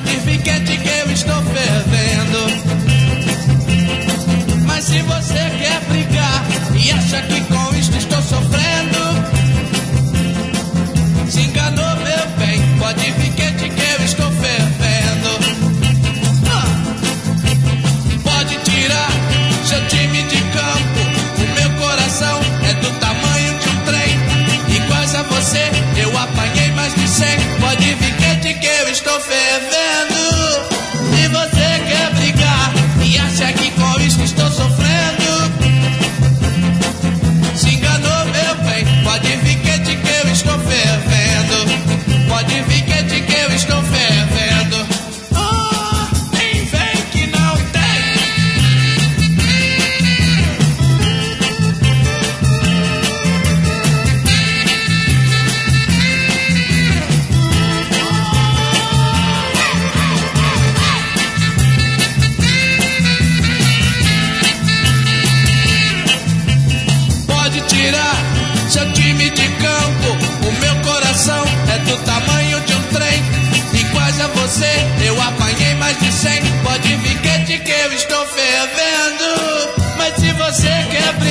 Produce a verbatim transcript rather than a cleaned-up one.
Pode vir quente que eu estou fervendo. Mas se você quer brigar e acha que com isto estou sofrendo, se enganou, meu bem. Pode vir quente que eu estou fervendo. ah. Pode tirar seu time de campo, o meu coração é do tamanho de um trem. Iguais a você eu apanhei mais de cem. Pode vir quente que eu estou fervendo. Se você quer brigar e acha que com isso estou sofrendo, se enganou, meu bem. Pode vir quente que eu estou fervendo. Pode vir quente que eu estou fervendo. Oh, nem vem que não tem. Pode tirar seu time de campo, o meu coração é do tamanho de um trem. Iguais a você eu apanhei mais de cem. Pode vir quente que eu estou fervendo. Mas se você quer